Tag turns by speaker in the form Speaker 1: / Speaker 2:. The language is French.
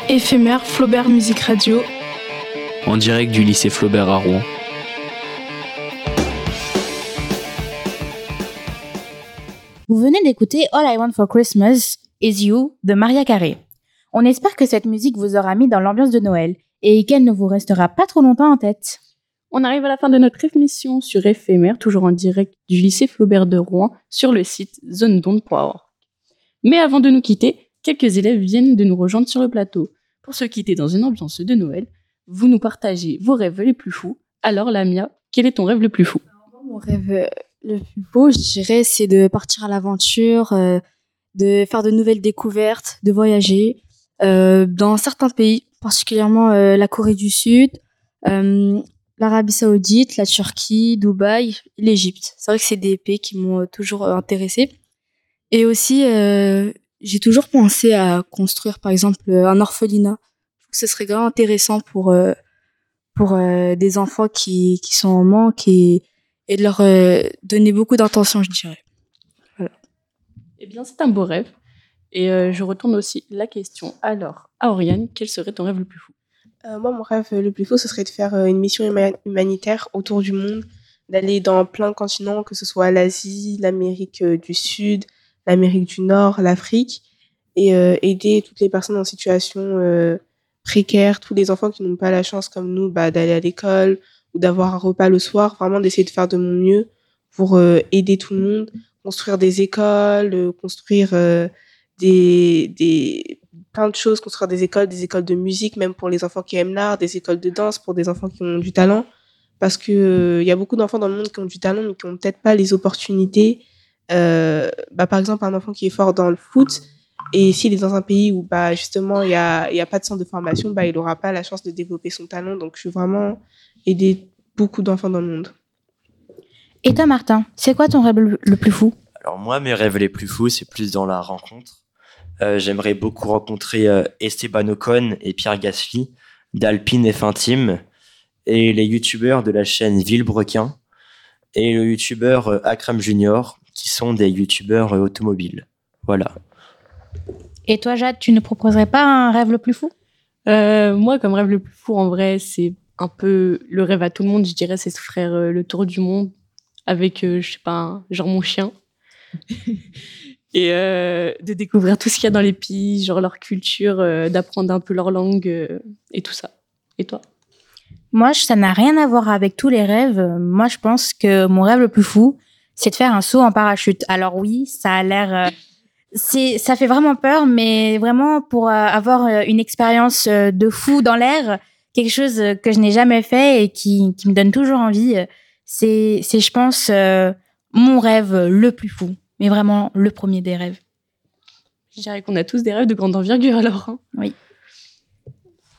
Speaker 1: Éphémère Flaubert Musique Radio.
Speaker 2: En direct du lycée Flaubert à Rouen.
Speaker 3: Vous venez d'écouter All I Want for Christmas Is You de Mariah Carey. On espère que cette musique vous aura mis dans l'ambiance de Noël et qu'elle ne vous restera pas trop longtemps en tête.
Speaker 4: On arrive à la fin de notre émission sur Éphémère, toujours en direct du lycée Flaubert de Rouen, sur le site zonedonde.org. Mais avant de nous quitter, quelques élèves viennent de nous rejoindre sur le plateau. Pour se quitter dans une ambiance de Noël, vous nous partagez vos rêves les plus fous. Alors Lamia, quel est ton rêve le plus fou ?
Speaker 5: Mon rêve le plus beau, je dirais, c'est de partir à l'aventure, de faire de nouvelles découvertes, de voyager dans certains pays, particulièrement la Corée du Sud, l'Arabie Saoudite, la Turquie, Dubaï, l'Égypte. C'est vrai que c'est des pays qui m'ont toujours intéressée. Et aussi, j'ai toujours pensé à construire, par exemple, un orphelinat. Je trouve que ce serait vraiment intéressant pour des enfants qui sont en manque et de leur donner beaucoup d'intention, je dirais. Voilà.
Speaker 4: Eh bien, c'est un beau rêve. Et je retourne aussi la question. Alors, à Oriane, quel serait ton rêve le plus fou ?
Speaker 6: Moi, mon rêve le plus fou, ce serait de faire une mission humanitaire autour du monde, d'aller dans plein de continents, que ce soit l'Asie, l'Amérique du Sud, l'Amérique du Nord, l'Afrique, et aider toutes les personnes en situation précaire, tous les enfants qui n'ont pas la chance comme nous d'aller à l'école ou d'avoir un repas le soir, vraiment d'essayer de faire de mon mieux pour aider tout le monde, construire des écoles, construire plein de choses, construire des écoles de musique, même pour les enfants qui aiment l'art, des écoles de danse pour des enfants qui ont du talent, parce que y a beaucoup d'enfants dans le monde qui ont du talent mais qui n'ont peut-être pas les opportunités. Par exemple, un enfant qui est fort dans le foot, et s'il est dans un pays où justement il y a pas de centre de formation, il n'aura pas la chance de développer son talent. Donc je veux vraiment aider beaucoup d'enfants dans le monde.
Speaker 3: Et toi, Martin, c'est quoi ton rêve le plus fou ?
Speaker 7: Alors moi, mes rêves les plus fous, c'est plus dans la rencontre. J'aimerais beaucoup rencontrer Esteban Ocon et Pierre Gasly d'Alpine F1 Team, et les youtubeurs de la chaîne Villebrequin et le youtubeur Akram Junior, qui sont des youtubeurs automobiles. Voilà.
Speaker 3: Et toi, Jade, tu ne proposerais pas un rêve le plus fou ?
Speaker 4: Moi, comme rêve le plus fou, en vrai, c'est un peu le rêve à tout le monde, je dirais, c'est de faire le tour du monde avec, je sais pas, genre mon chien. Et de découvrir tout ce qu'il y a dans les pays, genre leur culture, d'apprendre un peu leur langue et tout ça. Et toi ?
Speaker 3: Moi, ça n'a rien à voir avec tous les rêves. Moi, je pense que mon rêve le plus fou, c'est de faire un saut en parachute. Alors oui, ça a l'air... ça fait vraiment peur, mais vraiment pour avoir une expérience de fou dans l'air, quelque chose que je n'ai jamais fait et qui me donne toujours envie, c'est je pense, mon rêve le plus fou. Mais vraiment le premier des rêves.
Speaker 4: Je dirais qu'on a tous des rêves de grande envergure alors. Hein.
Speaker 3: Oui.